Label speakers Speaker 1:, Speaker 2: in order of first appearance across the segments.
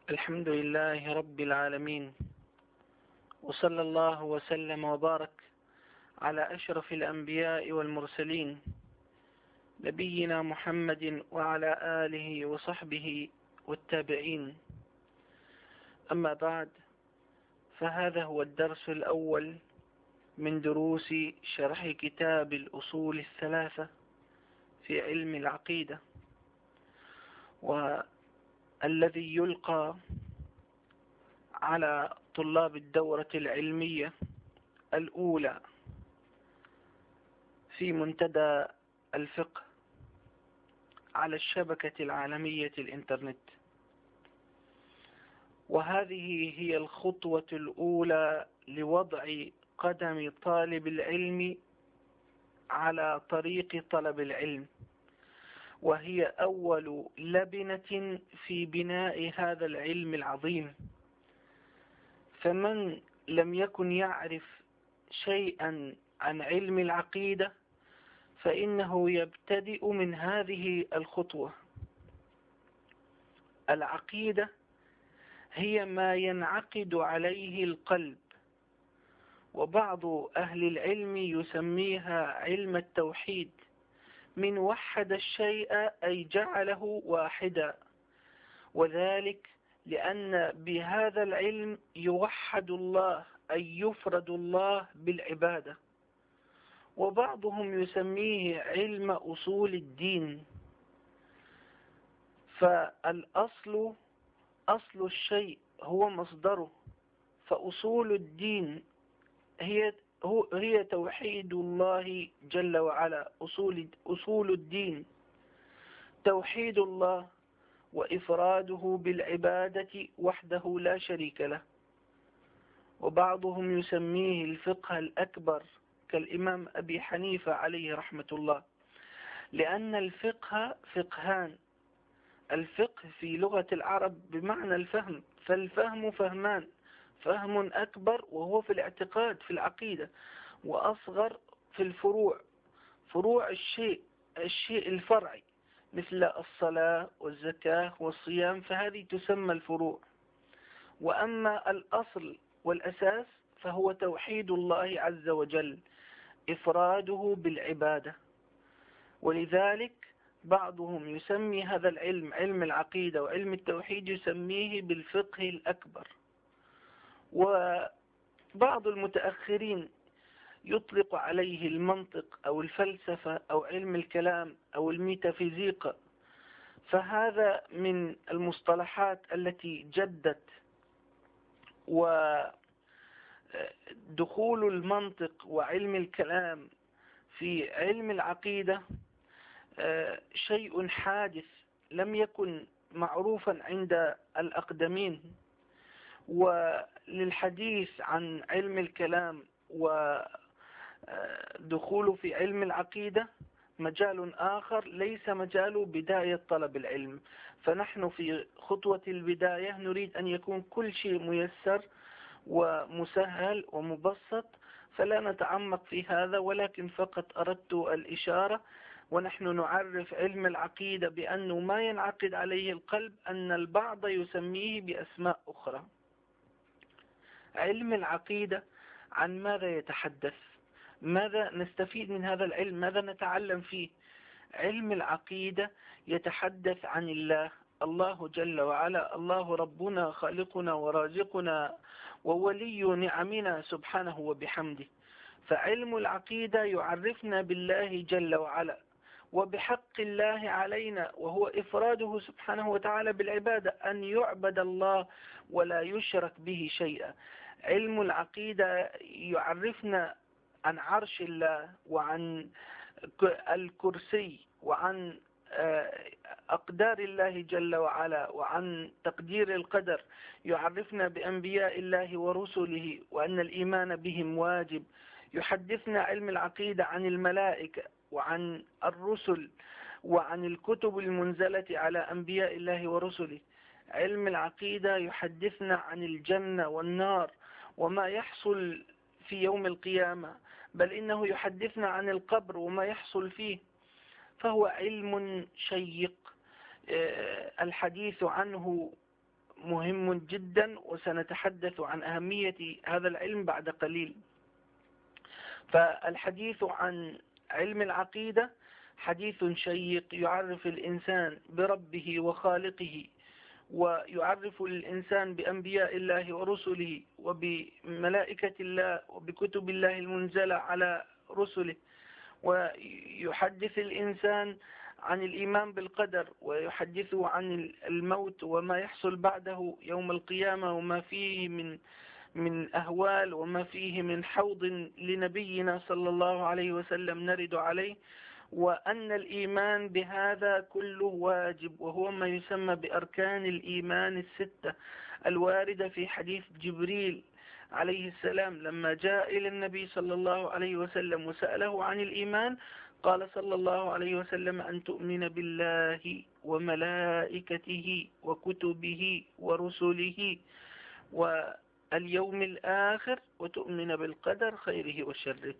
Speaker 1: الحمد لله رب العالمين، وصلى الله وسلم وبارك على أشرف الأنبياء والمرسلين نبينا محمد وعلى آله وصحبه والتابعين. أما بعد، فهذا هو الدرس الأول من دروس شرح كتاب الأصول الثلاثة في علم العقيدة، والذي يلقى على طلاب الدورة العلمية الأولى في منتدى الفقه على الشبكة العالمية الإنترنت. وهذه هي الخطوة الأولى لوضع قدم طالب العلم على طريق طلب العلم، وهي أول لبنة في بناء هذا العلم العظيم. فمن لم يكن يعرف شيئا عن علم العقيدة فإنه يبتدئ من هذه الخطوة. العقيدة هي ما ينعقد عليه القلب، وبعض أهل العلم يسميها علم التوحيد، من وحد الشيء أي جعله واحدا، وذلك لأن بهذا العلم يوحد الله أي يفرد الله بالعبادة. وبعضهم يسميه علم أصول الدين، فالأصل أصل الشيء هو مصدره، فأصول الدين هي توحيد الله جل وعلا. أصول الدين توحيد الله وإفراده بالعبادة وحده لا شريك له. وبعضهم يسميه الفقه الأكبر كالإمام أبي حنيفة عليه رحمة الله، لأن الفقه فقهان. الفقه في لغة العرب بمعنى الفهم، فالفهم فهمان: فهم أكبر وهو في الاعتقاد في العقيدة، وأصغر في الفروع، فروع الشيء الفرعي مثل الصلاة والزكاة والصيام، فهذه تسمى الفروع. وأما الأصل والأساس فهو توحيد الله عز وجل، إفراده بالعبادة. ولذلك بعضهم يسمي هذا العلم، علم العقيدة وعلم التوحيد، يسميه بالفقه الأكبر. وبعض المتأخرين يطلق عليه المنطق أو الفلسفة أو علم الكلام أو الميتافيزيقا. فهذا من المصطلحات التي جدت. ودخول المنطق وعلم الكلام في علم العقيدة شيء حادث لم يكن معروفا عند الأقدمين. وللحديث عن علم الكلام ودخوله في علم العقيدة مجال آخر ليس مجال بداية طلب العلم. فنحن في خطوة البداية نريد أن يكون كل شيء ميسر ومسهل ومبسط، فلا نتعمق في هذا، ولكن فقط أردت الإشارة. ونحن نعرف علم العقيدة بأنه ما ينعقد عليه القلب، أن البعض يسميه بأسماء أخرى. علم العقيدة عن ماذا يتحدث؟ ماذا نستفيد من هذا العلم؟ ماذا نتعلم فيه؟ علم العقيدة يتحدث عن الله جل وعلا، الله ربنا خالقنا ورازقنا وولي نعمنا سبحانه وبحمده. فعلم العقيدة يعرفنا بالله جل وعلا وبحق الله علينا، وهو إفراده سبحانه وتعالى بالعبادة، أن يعبد الله ولا يشرك به شيئا. علم العقيدة يعرفنا عن عرش الله وعن الكرسي وعن أقدار الله جل وعلا وعن تقدير القدر. يعرفنا بأنبياء الله ورسله وأن الإيمان بهم واجب. يحدثنا علم العقيدة عن الملائكة وعن الرسل وعن الكتب المنزلة على أنبياء الله ورسله. علم العقيدة يحدثنا عن الجنة والنار وما يحصل في يوم القيامة، بل إنه يحدثنا عن القبر وما يحصل فيه. فهو علم شيق الحديث عنه مهم جدا، وسنتحدث عن أهمية هذا العلم بعد قليل. فالحديث عن علم العقيدة حديث شيق يعرف الإنسان بربه وخالقه، ويعرف الإنسان بأنبياء الله ورسله وبملائكة الله وبكتب الله المنزلة على رسله، ويحدث الإنسان عن الإيمان بالقدر، ويحدثه عن الموت وما يحصل بعده يوم القيامة، وما فيه من أهوال، وما فيه من حوض لنبينا صلى الله عليه وسلم نرد عليه، وأن الإيمان بهذا كله واجب، وهو ما يسمى بأركان الإيمان الستة الواردة في حديث جبريل عليه السلام لما جاء إلى النبي صلى الله عليه وسلم وسأله عن الإيمان. قال صلى الله عليه وسلم: أن تؤمن بالله وملائكته وكتبه ورسله واليوم الآخر، وتؤمن بالقدر خيره وشره،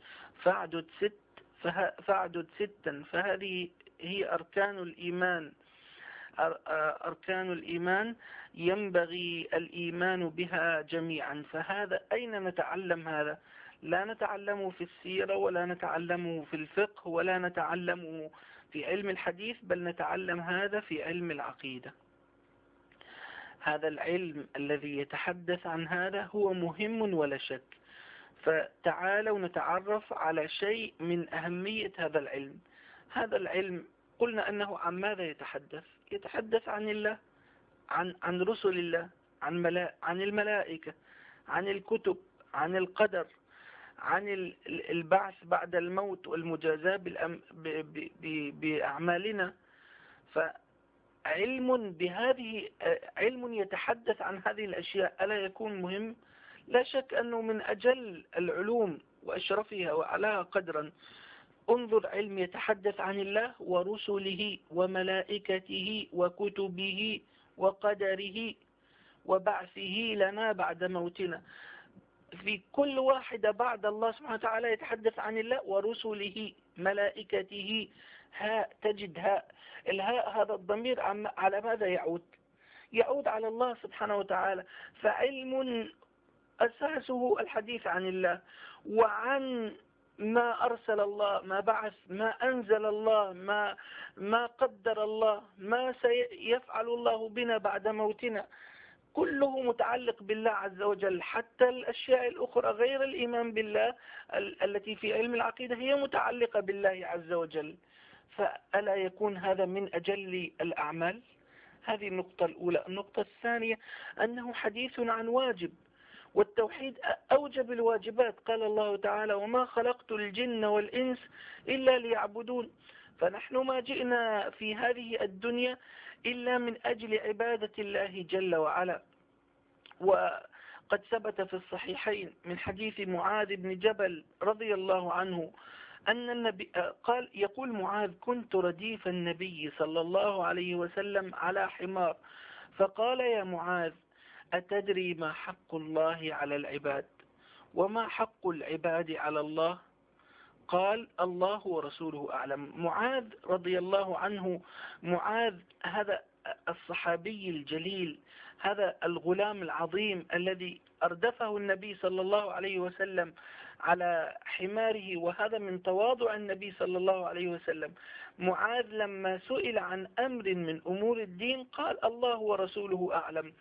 Speaker 1: فاعدد ستا. فهذه هي أركان الإيمان. أركان الإيمان ينبغي الإيمان بها جميعا. فهذا أين نتعلم هذا؟ لا نتعلمه في السيرة، ولا نتعلمه في الفقه، ولا نتعلمه في علم الحديث، بل نتعلم هذا في علم العقيدة. هذا العلم الذي يتحدث عن هذا هو مهم ولا شك. فتعالوا نتعرف على شيء من أهمية هذا العلم. هذا العلم قلنا أنه عن ماذا يتحدث؟ يتحدث عن الله، عن رسل الله، عن الملائكة، عن الكتب، عن القدر، عن البعث بعد الموت والمجازاة بأعمالنا. فعلم علم يتحدث عن هذه الأشياء ألا يكون مهم؟ لا شك أنه من أجل العلوم وأشرفها وأعلاها قدرا. انظر، علم يتحدث عن الله ورسله وملائكته وكتبه وقدره وبعثه لنا بعد موتنا. في كل واحدة بعد الله سبحانه وتعالى يتحدث عن الله ورسله ملائكته. تجد الهاء هذا الضمير على ماذا يعود؟ يعود على الله سبحانه وتعالى. فعلم أساسه الحديث عن الله وعن ما أرسل الله، ما بعث، ما أنزل الله، ما قدر الله، ما سيفعل الله بنا بعد موتنا. كله متعلق بالله عز وجل. حتى الأشياء الأخرى غير الإيمان بالله التي في علم العقيدة هي متعلقة بالله عز وجل. فألا يكون هذا من أجل الأعمال؟ هذه النقطة الأولى. النقطة الثانية أنه حديث عن واجب، والتوحيد أوجب الواجبات. قال الله تعالى: وما خلقت الجن والإنس إلا ليعبدون. فنحن ما جئنا في هذه الدنيا إلا من أجل عبادة الله جل وعلا. وقد ثبت في الصحيحين من حديث معاذ بن جبل رضي الله عنه أن النبي قال: يقول معاذ: كنت رديف النبي صلى الله عليه وسلم على حمار، فقال: يا معاذ، أتدري ما حق الله على العباد وما حق العباد على الله؟ قال: الله ورسوله أعلم. معاذ رضي الله عنه، معاذ هذا الصحابي الجليل، هذا الغلام العظيم الذي أردفه النبي صلى الله عليه وسلم على حماره، وهذا من تواضع النبي صلى الله عليه وسلم. معاذ لما سئل عن أمر من أمور الدين قال: الله ورسوله أعلم.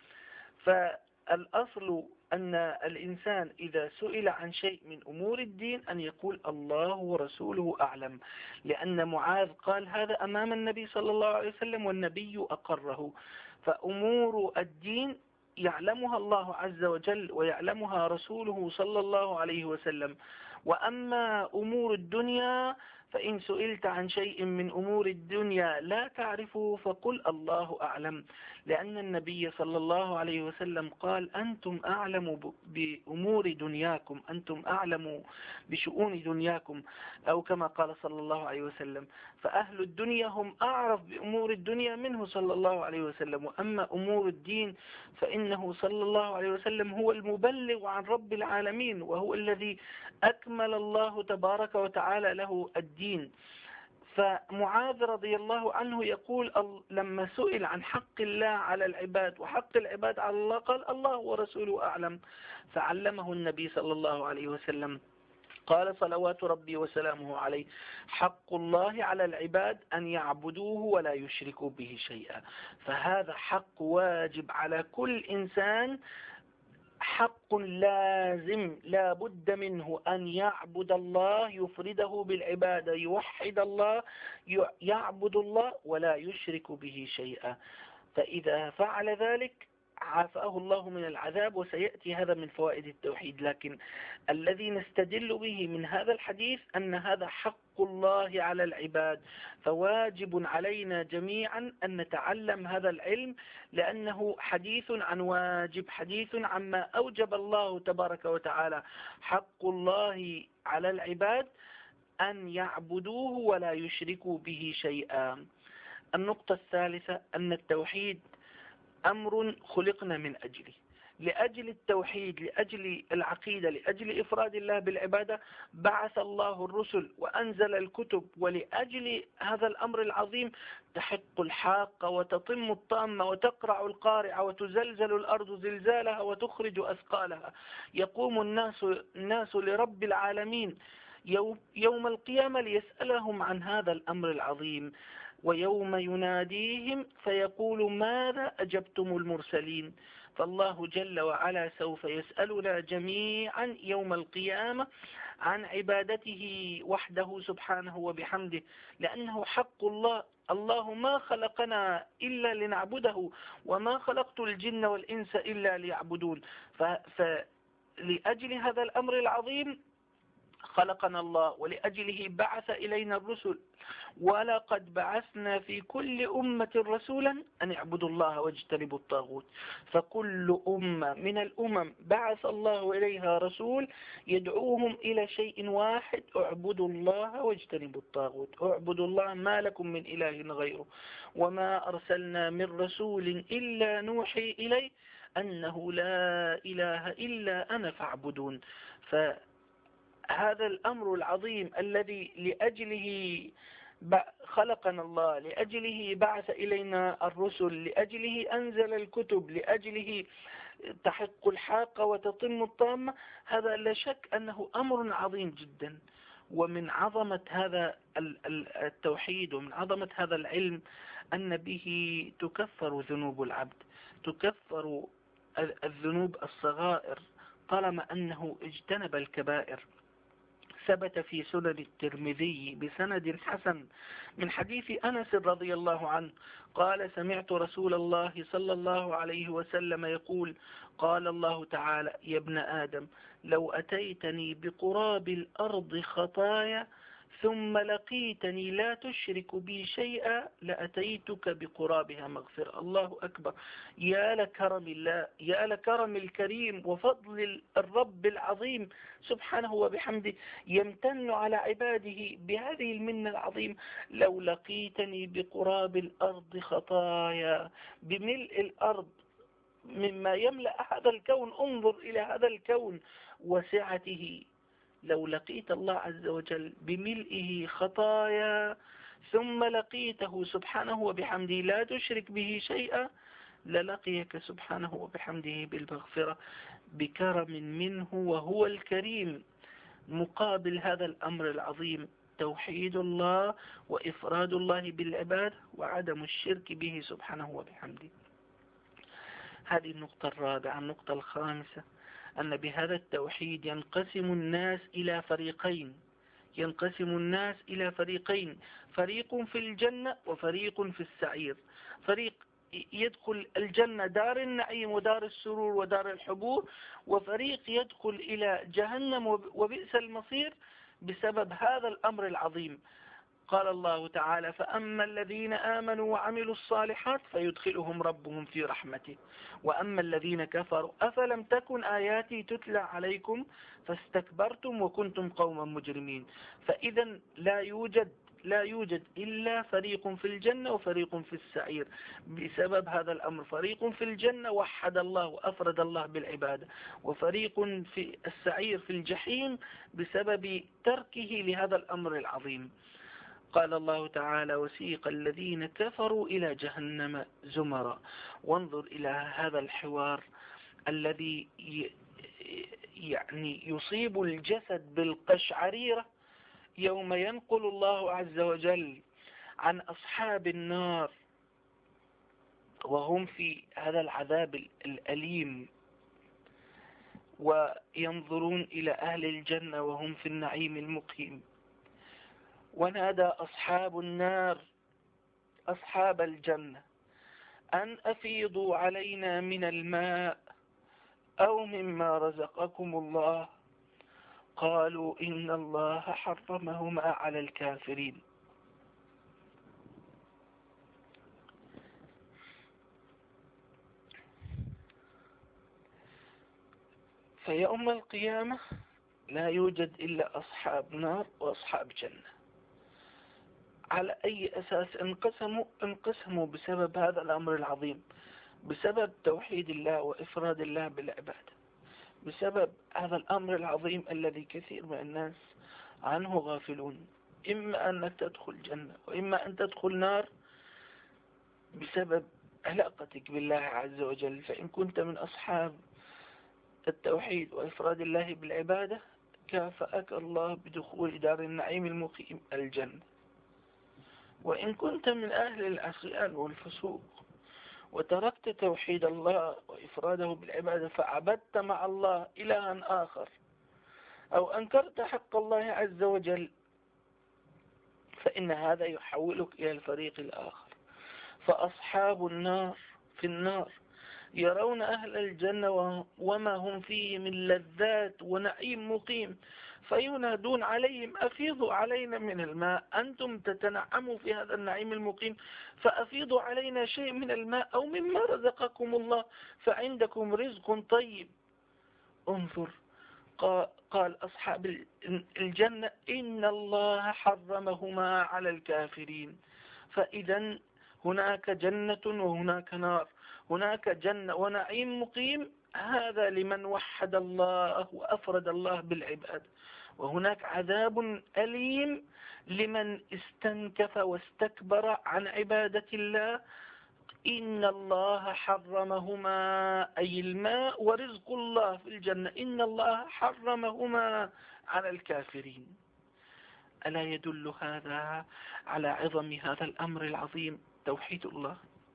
Speaker 1: فالأصل أن الإنسان إذا سئل عن شيء من أمور الدين أن يقول: الله ورسوله أعلم، لأن معاذ قال هذا أمام النبي صلى الله عليه وسلم والنبي أقره. فأمور الدين يعلمها الله عز وجل ويعلمها رسوله صلى الله عليه وسلم. وأما أمور الدنيا فإن سئلت عن شيء من أمور الدنيا لا تعرفه فقل الله أعلم، لأن النبي صلى الله عليه وسلم قال: أنتم أعلم بأمور دنياكم، أنتم أعلم بشؤون دنياكم، أو كما قال صلى الله عليه وسلم. فأهل الدنيا هم أعرف بأمور الدنيا منه صلى الله عليه وسلم. وأما أمور الدين فإنه صلى الله عليه وسلم هو المبلغ عن رب العالمين، وهو الذي أكمل الله تبارك وتعالى له الدين. فمعاذ رضي الله عنه يقول لما سئل عن حق الله على العباد وحق العباد على الله قال الله ورسوله أعلم. فعلمه النبي صلى الله عليه وسلم قال صلوات ربي وسلامه عليه: حق الله على العباد أن يعبدوه ولا يشركوا به شيئا. فهذا حق واجب على كل إنسان، حق لازم لا بد منه أن يعبد الله، يفرده بالعبادة، يوحد الله، يعبد الله ولا يشرك به شيئا. فإذا فعل ذلك عافاه الله من العذاب، وسيأتي هذا من فوائد التوحيد. لكن الذي نستدل به من هذا الحديث أن هذا حق الله على العباد، فواجب علينا جميعا أن نتعلم هذا العلم، لأنه حديث عن واجب، حديث عما أوجب الله تبارك وتعالى. حق الله على العباد أن يعبدوه ولا يشركوا به شيئا. النقطة الثالثة أن التوحيد أمر خلقنا من أجله، لأجل التوحيد، لأجل العقيدة، لأجل إفراد الله بالعبادة بعث الله الرسل وأنزل الكتب. ولأجل هذا الأمر العظيم تحق الحاقة وتطم الطامة وتقرع القارعة وتزلزل الأرض زلزالها وتخرج أثقالها. يقوم الناس لرب العالمين يوم القيامة ليسألهم عن هذا الأمر العظيم. ويوم يناديهم فيقول: ماذا أجبتم المرسلين؟ فالله جل وعلا سوف يسألنا جميعا يوم القيامة عن عبادته وحده سبحانه وبحمده، لأنه حق الله. الله ما خلقنا إلا لنعبده، وما خلقت الجن والإنس إلا ليعبدون. فلأجل هذا الأمر العظيم خلقنا الله، ولأجله بعث إلينا الرسل. ولقد بعثنا في كل أمة رسولا أن اعبدوا الله واجتنبوا الطاغوت. فكل أمة من الأمم بعث الله إليها رسول يدعوهم إلى شيء واحد: اعبدوا الله واجتنبوا الطاغوت، اعبدوا الله ما لكم من إله غيره. وما أرسلنا من رسول إلا نوحي إليه أنه لا إله إلا أنا فاعبدون. هذا الأمر العظيم الذي لأجله خلقنا الله، لأجله بعث إلينا الرسل، لأجله أنزل الكتب، لأجله تحق الحاقة وتطم الطامة، هذا لا شك أنه أمر عظيم جدا. ومن عظمة هذا التوحيد ومن عظمة هذا العلم أن به تكفر ذنوب العبد، تكفر الذنوب الصغائر طالما أنه اجتنب الكبائر. ثبت في سنن الترمذي بسند حسن من حديث أنس رضي الله عنه قال: سمعت رسول الله صلى الله عليه وسلم يقول: قال الله تعالى: يا ابن آدم، لو أتيتني بقراب الأرض خطايا ثم لقيتني لا تشرك بي شيئا لأتيتك بقرابها مغفرة. الله أكبر! يا لكرم الله، يا لكرم الكريم وفضل الرب العظيم سبحانه وبحمده، يمتن على عباده بهذه المنة العظيمة. لو لقيتني بقراب الأرض خطايا، بملء الأرض مما يملأ هذا الكون، انظر إلى هذا الكون وسعته، لو لقيت الله عز وجل بملئه خطايا ثم لقيته سبحانه وبحمده لا تشرك به شيئا للقيك سبحانه وبحمده بالمغفرة بكرم منه، وهو الكريم. مقابل هذا الأمر العظيم توحيد الله وإفراد الله بالعباد وعدم الشرك به سبحانه وبحمده. هذه النقطة الرابعة. النقطة الخامسة أن بهذا التوحيد ينقسم الناس إلى فريقين، ينقسم الناس إلى فريقين: فريق في الجنة وفريق في السعير. فريق يدخل الجنة دار النعيم ودار السرور ودار الحبور، وفريق يدخل إلى جهنم وبئس المصير بسبب هذا الأمر العظيم. قال الله تعالى: فأما الذين آمنوا وعملوا الصالحات فيدخلهم ربهم في رحمته، وأما الذين كفروا أفلم تكن آياتي تتلى عليكم فاستكبرتم وكنتم قوما مجرمين. فإذا لا يوجد إلا فريق في الجنة وفريق في السعير بسبب هذا الأمر. فريق في الجنة وحد الله وأفرد الله بالعبادة، وفريق في السعير في الجحيم بسبب تركه لهذا الأمر العظيم. قال الله تعالى: وسيق الذين كفروا إلى جهنم زمرا. وانظر إلى هذا الحوار الذي يعني يصيب الجسد بالقشعريرة يوم ينقل الله عز وجل عن أصحاب النار وهم في هذا العذاب الأليم، وينظرون إلى أهل الجنة وهم في النعيم المقيم. ونادى أصحاب النار أصحاب الجنة أن أفيضوا علينا من الماء أو مما رزقكم الله، قالوا إن الله حرمهما على الكافرين. فيوم القيامة لا يوجد إلا أصحاب نار وأصحاب جنة. على أي أساس انقسموا بسبب هذا الأمر العظيم، بسبب توحيد الله وإفراد الله بالعبادة، بسبب هذا الأمر العظيم الذي كثير من الناس عنه غافلون. إما أنك تدخل جنة وإما أن تدخل نار بسبب علاقتك بالله عز وجل. فإن كنت من أصحاب التوحيد وإفراد الله بالعبادة كافأك الله بدخول دار النعيم المقيم الجنة. وإن كنت من أهل العصيان والفسوق وتركت توحيد الله وإفراده بالعبادة فعبدت مع الله إلها آخر أو أنكرت حق الله عز وجل، فإن هذا يحولك إلى الفريق الآخر. فأصحاب النار في النار يرون أهل الجنة وما هم فيه من لذات ونعيم مقيم، فينادون عليهم: أفيضوا علينا من الماء، أنتم تتنعموا في هذا النعيم المقيم، فأفيضوا علينا شيء من الماء أو مما رزقكم الله، فعندكم رزق طيب. انظر، قال أصحاب الجنة: إن الله حرمهما على الكافرين. فإذا هناك جنة وهناك نار، هناك جنة ونعيم مقيم، هذا لمن وحد الله وأفرد الله بالعباد، وهناك عذاب أليم لمن استنكف واستكبر عن عبادة الله. إن الله حرمهما، أي الماء ورزق الله في الجنة، إن الله حرمهما على الكافرين. ألا يدل هذا على عظم هذا الأمر العظيم، توحيد الله؟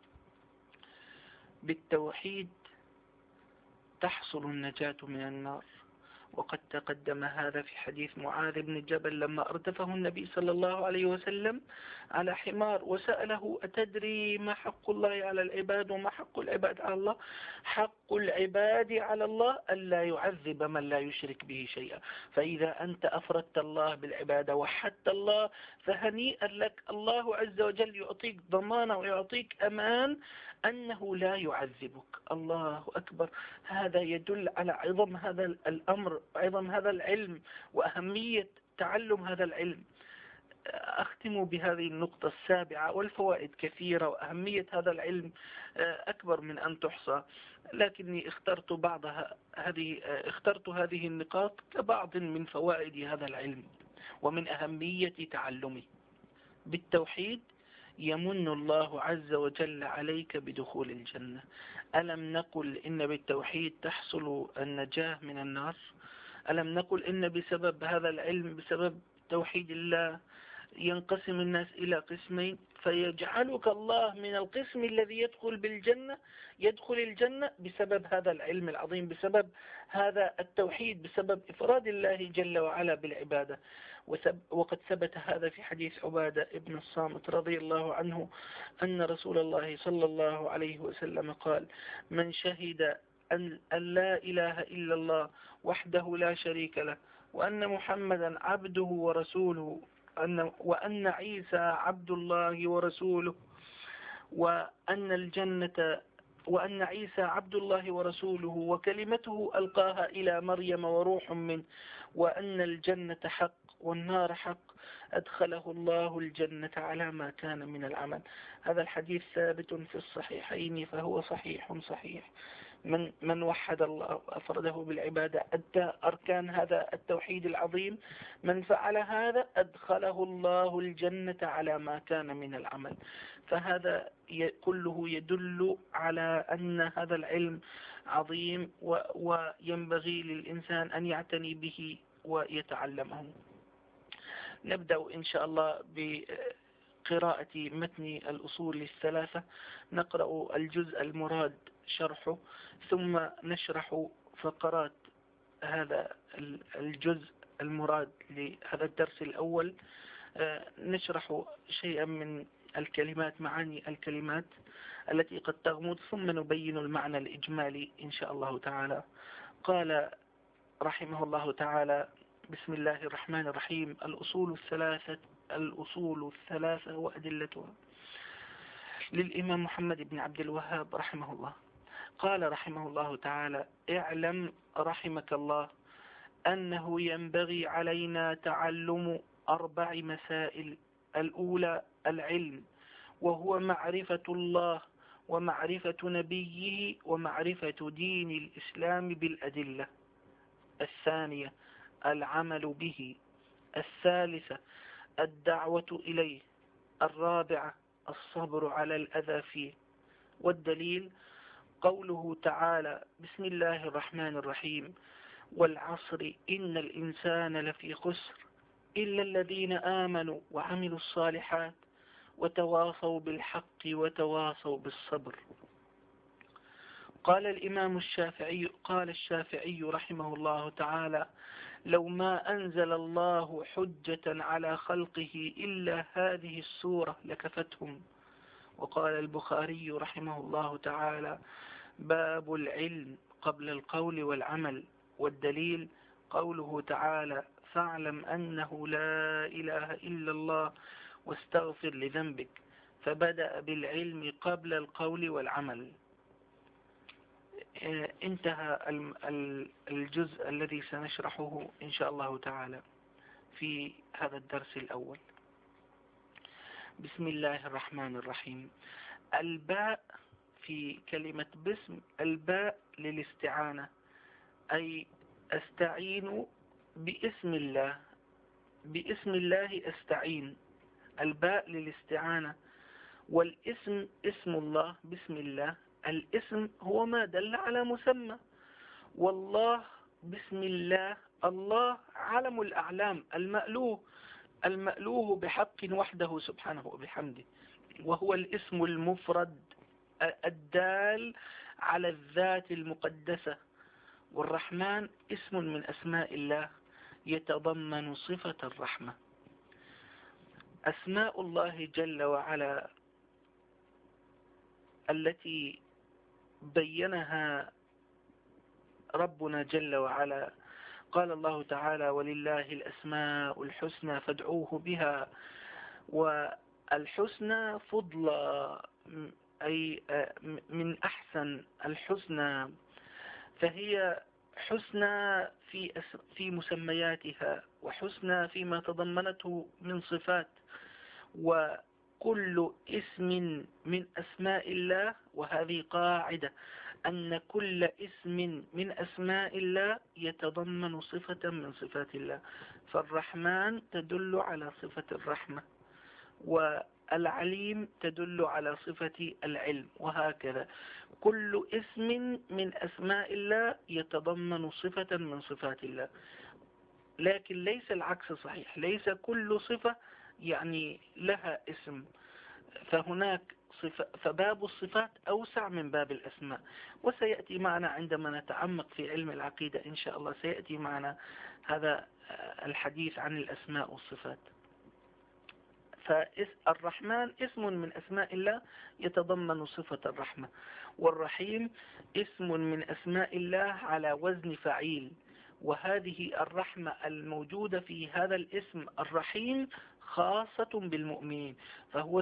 Speaker 1: بالتوحيد تحصل النجاة من النار، وقد تقدم هذا في حديث معاذ بن جبل لما أردفه النبي صلى الله عليه وسلم على حمار وسأله: أتدري ما حق الله على العباد وما حق العباد على الله؟ حق العباد على الله ألا يعذب من لا يشرك به شيئا. فإذا أنت أفردت الله بالعبادة وحدت الله فهنيئا لك، الله عز وجل يعطيك ضمانة ويعطيك أمان أنه لا يعذبك. الله أكبر. هذا يدل على عظم هذا الأمر، عظم هذا العلم، وأهمية تعلم هذا العلم. أختم بهذه النقطة السابعة، والفوائد كثيرة وأهمية هذا العلم أكبر من أن تحصى، لكني اخترت هذه النقاط كبعض من فوائد هذا العلم ومن أهمية تعلمه. بالتوحيد يمن الله عز وجل عليك بدخول الجنة. ألم نقل إن بالتوحيد تحصل النجاة من النار؟ ألم نقل إن بسبب هذا العلم، بسبب توحيد الله، ينقسم الناس إلى قسمين، فيجعلك الله من القسم الذي يدخل الجنة بسبب هذا العلم العظيم، بسبب هذا التوحيد، بسبب إفراد الله جل وعلا بالعبادة. وقد ثبت هذا في حديث عبادة ابن الصامت رضي الله عنه أن رسول الله صلى الله عليه وسلم قال: من شهد أن لا إله إلا الله وحده لا شريك له، وأن محمدا عبده ورسوله، وأن عيسى عبد الله ورسوله، وأن عيسى عبد الله ورسوله وكلمته ألقاها إلى مريم وروح منه، وأن الجنة حق والنار حق، أدخله الله الجنة على ما كان من العمل. هذا الحديث ثابت في الصحيحين، فهو صحيح صحيح. من وحد الله وأفرده بالعبادة أدى أركان هذا التوحيد العظيم، من فعل هذا أدخله الله الجنة على ما كان من العمل. فهذا كله يدل على أن هذا العلم عظيم، وينبغي للإنسان أن يعتني به ويتعلمه. نبدأ إن شاء الله بقراءة متن الأصول الثلاثة. نقرأ الجزء المراد شرحه، ثم نشرح فقرات هذا الجزء المراد لهذا الدرس الأول. نشرح شيئا من الكلمات، معاني الكلمات التي قد تغمض، ثم نبين المعنى الإجمالي إن شاء الله تعالى. قال رحمه الله تعالى: بسم الله الرحمن الرحيم. الأصول الثلاثة وأدلتها، للإمام محمد بن عبد الوهاب رحمه الله. قال رحمه الله تعالى: اعلم رحمك الله أنه ينبغي علينا تعلم 4 مسائل. الأولى العلم، وهو معرفة الله ومعرفة نبيه ومعرفة دين الإسلام بالأدلة. الثانية العمل به. الثالثة الدعوة إليه. الرابعة الصبر على الأذى فيه. والدليل قوله تعالى: بسم الله الرحمن الرحيم: والعصر إن الإنسان لفي خسر إلا الذين آمنوا وعملوا الصالحات وتواصوا بالحق وتواصوا بالصبر. قال الإمام الشافعي: قال الشافعي رحمه الله تعالى: لو ما أنزل الله حجة على خلقه إلا هذه السورة لكفتهم. وقال البخاري رحمه الله تعالى: باب العلم قبل القول والعمل. والدليل قوله تعالى: فاعلم أنه لا إله إلا الله واستغفر لذنبك. فبدأ بالعلم قبل القول والعمل. انتهى الجزء الذي سنشرحه إن شاء الله تعالى في هذا الدرس الأول. بسم الله الرحمن الرحيم. الباء في كلمة باسم، الباء للاستعانة، أي أستعين باسم الله، باسم الله أستعين. الباء للاستعانة. والاسم اسم الله، بسم الله. الاسم هو ما دل على مسمى، والله بسم الله. الله علم الأعلام، المألوه بحق وحده سبحانه وبحمده، وهو الاسم المفرد الدال على الذات المقدسة. والرحمن اسم من أسماء الله يتضمن صفة الرحمة. أسماء الله جل وعلا التي بينها ربنا جل وعلا، قال الله تعالى: ولله الأسماء الحسنى فادعوه بها. والحسنى فضلى، أي من أحسن الحسنى، فهي حسنى في مسمياتها، وحسنى فيما تضمنته من صفات. وكل اسم من أسماء الله، وهذه قاعدة، أن كل اسم من أسماء الله يتضمن صفة من صفات الله. فالرحمن تدل على صفة الرحمة، والعليم تدل على صفة العلم، وهكذا كل اسم من أسماء الله يتضمن صفة من صفات الله. لكن ليس العكس صحيح، ليس كل صفة يعني لها اسم، فهناك فباب الصفات أوسع من باب الأسماء. وسيأتي معنا عندما نتعمق في علم العقيدة إن شاء الله، سيأتي معنا هذا الحديث عن الأسماء والصفات. فالرحمن اسم من أسماء الله يتضمن صفة الرحمة، والرحيم اسم من أسماء الله على وزن فعيل. وهذه الرحمة الموجودة في هذا الاسم الرحيم خاصة بالمؤمنين، فهو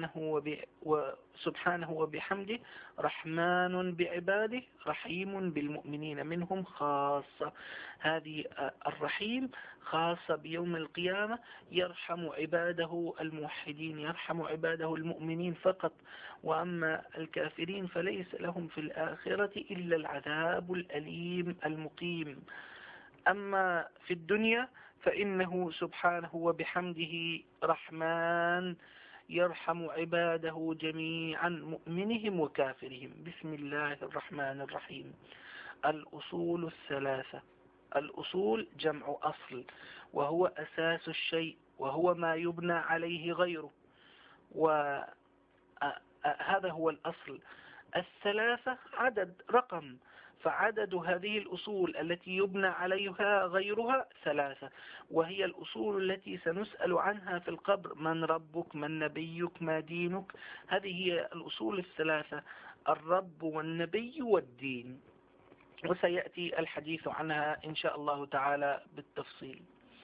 Speaker 1: سبحانه وبحمده رحمن بعباده رحيم بالمؤمنين منهم خاصة. هذه الرحيم خاصة بيوم القيامة، يرحم عباده الموحدين، يرحم عباده المؤمنين فقط، وأما الكافرين فليس لهم في الآخرة إلا العذاب الأليم المقيم. أما في الدنيا فإنه سبحانه وبحمده رحمن يرحم عباده جميعا مؤمنهم وكافرهم. بسم الله الرحمن الرحيم. الأصول الثلاثة. الأصول جمع أصل، وهو أساس الشيء، وهو ما يبنى عليه غيره، وهذا هو الأصل. الثلاثة عدد رقم، فعدد هذه الأصول التي يبنى عليها غيرها ثلاثة، وهي الأصول التي سنسأل عنها في القبر: من ربك، من نبيك، ما دينك. هذه هي الأصول الثلاثة: الرب والنبي والدين، وسيأتي الحديث عنها إن شاء الله تعالى بالتفصيل.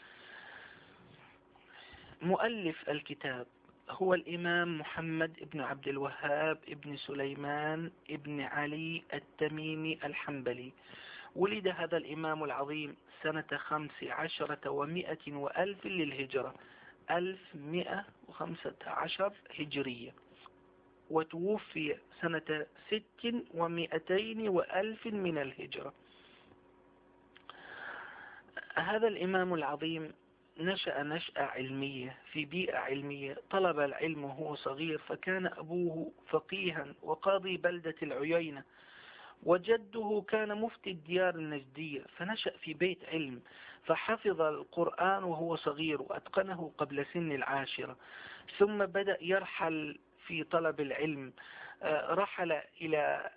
Speaker 1: مؤلف الكتاب هو الإمام محمد بن عبد الوهاب بن سليمان بن علي التميمي الحنبلي. ولد هذا الإمام العظيم سنة 15 و100 وألف للهجرة، 1115 هجرية، وتوفي سنة 6 و200 وألف من الهجرة. هذا الإمام العظيم نشأ نشأة علمية في بيئة علمية، طلب العلم وهو صغير، فكان أبوه فقيها وقاضي بلدة العيينة، وجده كان مفتي الديار النجدية، فنشأ في بيت علم، فحفظ القرآن وهو صغير وأتقنه قبل سن 10. ثم بدأ يرحل في طلب العلم، رحل إلى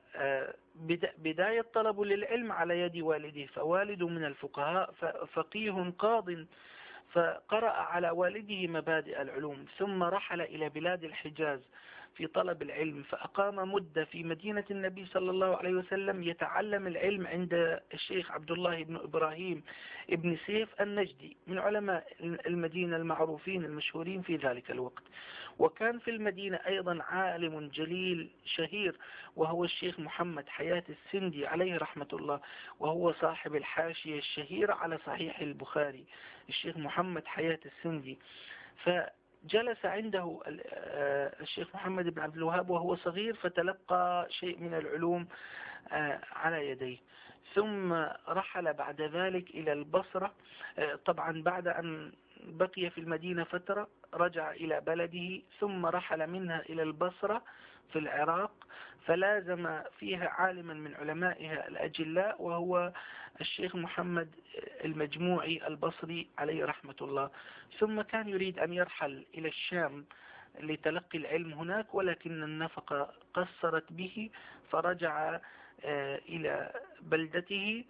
Speaker 1: بداية طلبه للعلم على يد والده، فوالده من الفقهاء فقيه قاض، فقرأ على والده مبادئ العلوم. ثم رحل إلى بلاد الحجاز في طلب العلم، فأقام مدة في مدينة النبي صلى الله عليه وسلم يتعلم العلم عند الشيخ عبد الله بن إبراهيم ابن سيف النجدي، من علماء المدينة المعروفين المشهورين في ذلك الوقت. وكان في المدينة أيضا عالم جليل شهير، وهو الشيخ محمد حياة السندي عليه رحمة الله، وهو صاحب الحاشية الشهيرة على صحيح البخاري، الشيخ محمد حياة السندي. فجلس عنده الشيخ محمد بن عبد الوهاب وهو صغير، فتلقى شيء من العلوم على يديه. ثم رحل بعد ذلك إلى البصرة. طبعا بعد أن بقي في المدينة فترة رجع إلى بلده، ثم رحل منها إلى البصرة في العراق، فلازم فيها عالما من علمائها الأجلاء، وهو الشيخ محمد المجموعي البصري عليه رحمة الله. ثم كان يريد أن يرحل إلى الشام لتلقي العلم هناك، ولكن النفقة قصرت به، فرجع إلى بلدته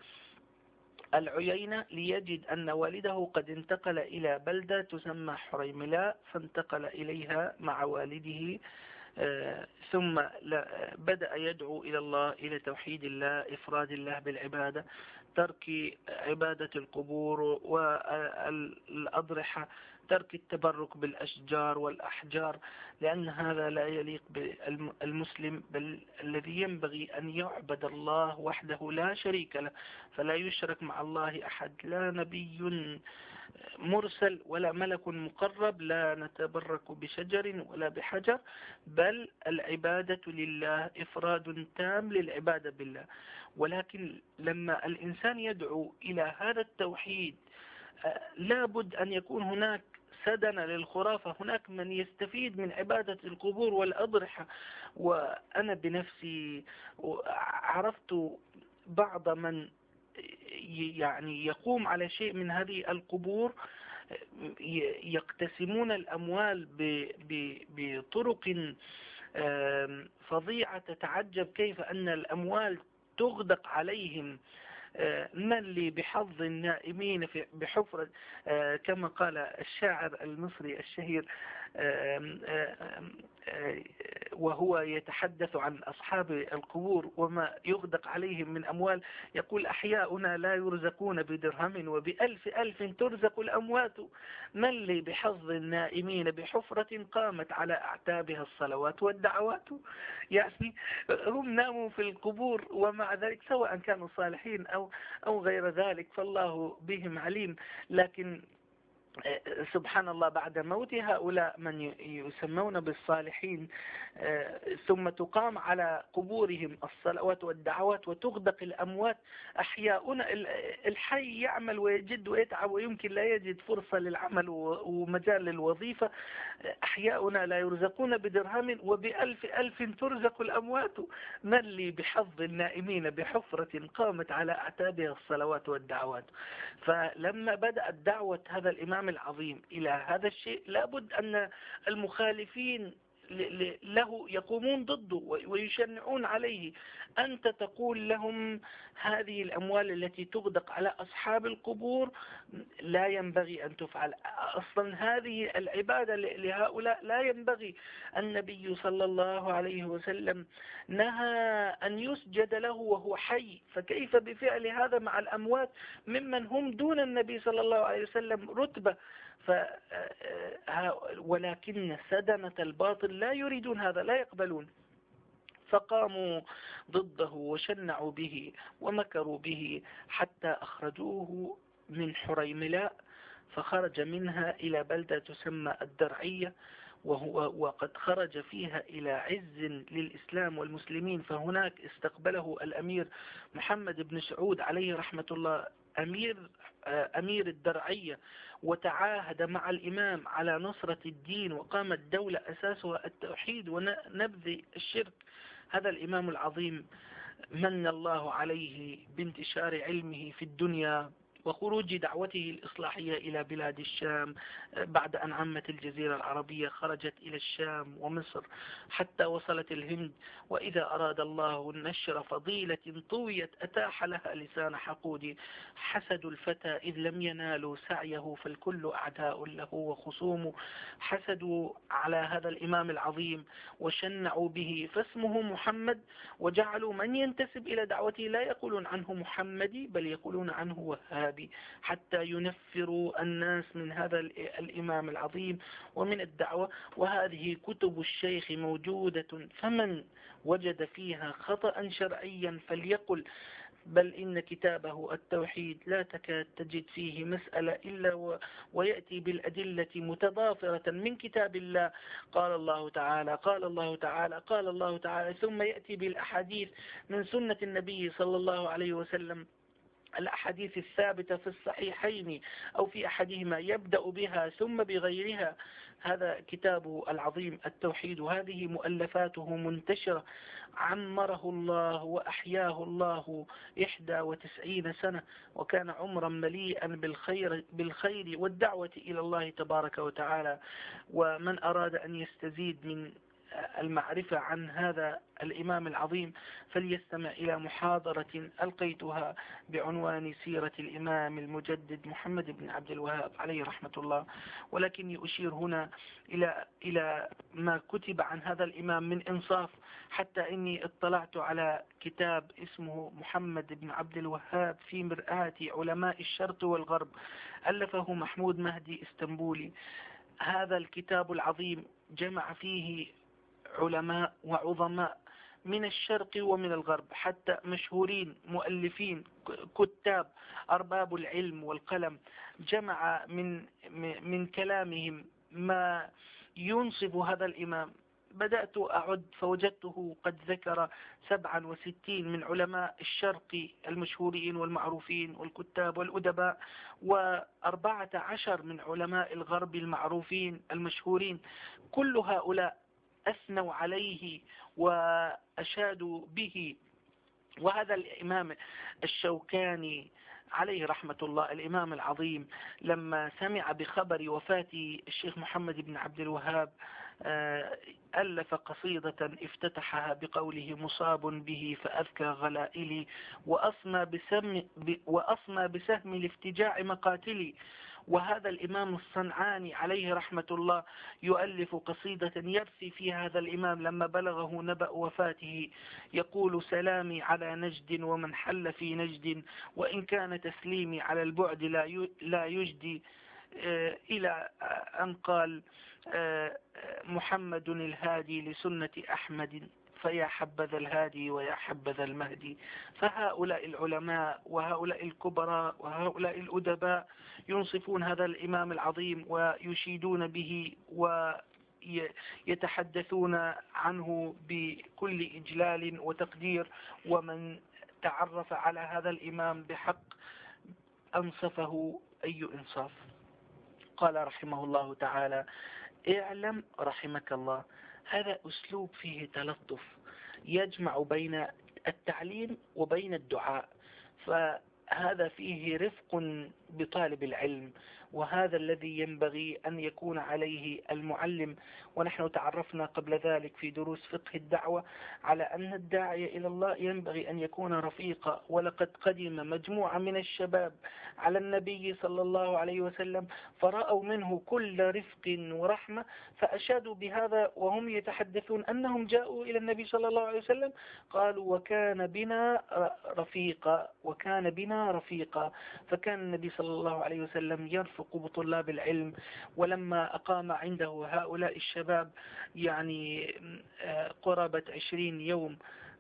Speaker 1: العيينة ليجد أن والده قد انتقل إلى بلدة تسمى حريملاء، فانتقل إليها مع والده. ثم بدأ يدعو إلى الله، إلى توحيد الله، إفراد الله بالعبادة، ترك عبادة القبور والأضرحة، ترك التبرك بالأشجار والأحجار، لأن هذا لا يليق بالمسلم، بل الذي ينبغي أن يعبد الله وحده لا شريك له، فلا يشرك مع الله أحد، لا نبي مرسل ولا ملك مقرب، لا نتبرك بشجر ولا بحجر، بل العبادة لله، إفراد تام للعبادة بالله. ولكن لما الإنسان يدعو إلى هذا التوحيد لابد أن يكون هناك سدن للخرافة، هناك من يستفيد من عبادة القبور والأضرحة. وأنا بنفسي عرفت بعض من يعني يقوم على شيء من هذه القبور، يقتسمون الأموال بطرق فظيعة، تتعجب كيف أن الأموال تغدق عليهم. من لي بحظ النائمين بحفرة، كما قال الشاعر المصري الشهير: وهو يتحدث عن أصحاب القبور وما يغدق عليهم من أموال، يقول أحياؤنا لا يرزقون بدرهم وبألف ألف ترزق الأموات، من لي بحظ النائمين بحفرة قامت على أعتابها الصلوات والدعوات. يعني هم ناموا في القبور، ومع ذلك سواء كانوا صالحين أو غير ذلك فالله بهم عليم. لكن سبحان الله، بعد موت هؤلاء من يسمون بالصالحين ثم تقام على قبورهم الصلوات والدعوات وتغدق الأموات، أحياؤنا الحي يعمل ويجد ويتعب ويمكن لا يجد فرصة للعمل ومجال للوظيفة، أحياؤنا لا يرزقون بدرهم وبألف ألف ترزق الأموات، من لي بحظ النائمين بحفرة قامت على أعتابها الصلوات والدعوات. فلما بدأت دعوة هذا الإمام العظيم إلى هذا الشيء، لابد أن المخالفين له يقومون ضده ويشنعون عليه. أنت تقول لهم هذه الأموال التي تغدق على أصحاب القبور لا ينبغي أن تفعل، أصلا هذه العبادة لهؤلاء لا ينبغي. النبي صلى الله عليه وسلم نهى أن يسجد له وهو حي، فكيف بفعل هذا مع الأموات ممن هم دون النبي صلى الله عليه وسلم رتبة؟ ولكن سدنة الباطل لا يريدون هذا، لا يقبلون، فقاموا ضده وشنعوا به ومكروا به حتى أخرجوه من حريملاء، فخرج منها إلى بلدة تسمى الدرعية، وقد خرج فيها إلى عز للإسلام والمسلمين. فهناك استقبله الأمير محمد بن سعود عليه رحمة الله أمير الدرعية، وتعاهد مع الإمام على نصرة الدين، وقامت دولة أساسها التوحيد ونبذ الشرك. هذا الإمام العظيم من الله عليه بانتشار علمه في الدنيا وخروج دعوته الإصلاحية إلى بلاد الشام. بعد أن عمت الجزيرة العربية خرجت إلى الشام ومصر حتى وصلت الهند، وإذا أراد الله نشر فضيلة طويت أتاح لها لسان حقود. حسد الفتى إذ لم ينالوا سعيه فالكل أعداء له وخصوم. حسدوا على هذا الإمام العظيم وشنعوا به، فاسمه محمد، وجعلوا من ينتسب إلى دعوته لا يقولون عنه محمدي بل يقولون عنه وهابي، حتى ينفروا الناس من هذا الإمام العظيم ومن الدعوة. وهذه كتب الشيخ موجودة، فمن وجد فيها خطأ شرعيا فليقل، بل إن كتابه التوحيد لا تكاد تجد فيه مسألة إلا ويأتي بالأدلة متضافرة من كتاب الله، قال الله تعالى قال الله تعالى قال الله تعالى، ثم يأتي بالأحاديث من سنة النبي صلى الله عليه وسلم، الأحاديث الثابتة في الصحيحين أو في أحدهما، يبدأ بها ثم بغيرها. هذا كتابه العظيم التوحيد، وهذه مؤلفاته منتشرة، عمره الله وأحياه الله 91 سنة، وكان عمرا مليئا بالخير والدعوة إلى الله تبارك وتعالى. ومن أراد أن يستزيد من المعرفة عن هذا الإمام العظيم فليستمع إلى محاضرة ألقيتها بعنوان سيرة الإمام المجدد محمد بن عبد الوهاب عليه رحمة الله. ولكني أشير هنا إلى ما كتب عن هذا الإمام من إنصاف، حتى إني اطلعت على كتاب اسمه محمد بن عبد الوهاب في مرآة علماء الشرق والغرب، ألفه محمود مهدي اسطنبولي. هذا الكتاب العظيم جمع فيه علماء وعظماء من الشرق ومن الغرب، حتى مشهورين مؤلفين كتاب أرباب العلم والقلم، جمع من كلامهم ما ينصف هذا الإمام. بدأت أعد فوجدته قد ذكر 67 من علماء الشرق المشهورين والمعروفين والكتاب والأدباء، و14 من علماء الغرب المعروفين المشهورين. كل هؤلاء أثنوا عليه وأشادوا به. وهذا الإمام الشوكاني عليه رحمة الله الإمام العظيم لما سمع بخبر وفاة الشيخ محمد بن عبد الوهاب ألف قصيدة افتتحها بقوله مصاب به فأذكى غلائلي وأصمى بسهم الافتجاع مقاتلي. وهذا الإمام الصنعاني عليه رحمة الله يؤلف قصيدة يرثي فيها هذا الإمام لما بلغه نبأ وفاته، يقول سلامي على نجد ومن حل في نجد، وإن كان تسليمي على البعد لا يجدي، إلى أن قال محمد الهادي لسنة أحمد، فيا حبذا الهادي ويا حبذا المهدي. فهؤلاء العلماء وهؤلاء الكبراء وهؤلاء الأدباء ينصفون هذا الإمام العظيم ويشيدون به ويتحدثون عنه بكل إجلال وتقدير، ومن تعرف على هذا الإمام بحق أنصفه أي إنصاف. قال رحمه الله تعالى: اعلم رحمك الله. هذا أسلوب فيه تلطف يجمع بين التعليم وبين الدعاء، فهذا فيه رفق بطالب العلم، وهذا الذي ينبغي أن يكون عليه المعلم. ونحن تعرفنا قبل ذلك في دروس فقه الدعوة على أن الداعية إلى الله ينبغي أن يكون رفيقا. ولقد قدم مجموعة من الشباب على النبي صلى الله عليه وسلم فرأوا منه كل رفق ورحمة، فأشادوا بهذا وهم يتحدثون أنهم جاءوا إلى النبي صلى الله عليه وسلم قالوا: وكان بنا رفيقا، وكان بنا رفيقا. فكان النبي صلى الله عليه وسلم يرفق بطلاب العلم. ولما أقام عنده هؤلاء الشباب يعني قرابة 20 يوم،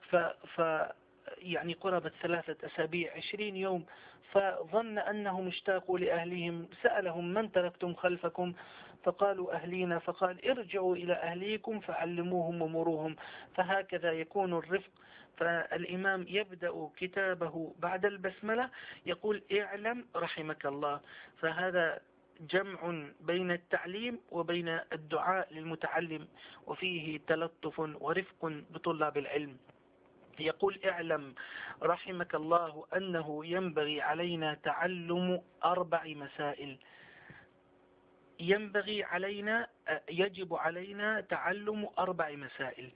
Speaker 1: يعني قرابة 3 أسابيع 20 يوم، فظن أنهم اشتاقوا لأهلهم، سألهم: من تركتم خلفكم؟ فقالوا: أهلينا. فقال: ارجعوا إلى أهليكم فعلموهم ومروهم. فهكذا يكون الرفق. فالإمام يبدأ كتابه بعد البسملة يقول: اعلم رحمك الله. فهذا جمع بين التعليم وبين الدعاء للمتعلم، وفيه تلطف ورفق بطلاب العلم. يقول: اعلم رحمك الله أنه ينبغي علينا تعلم 4 مسائل. يجب علينا تعلم 4 مسائل.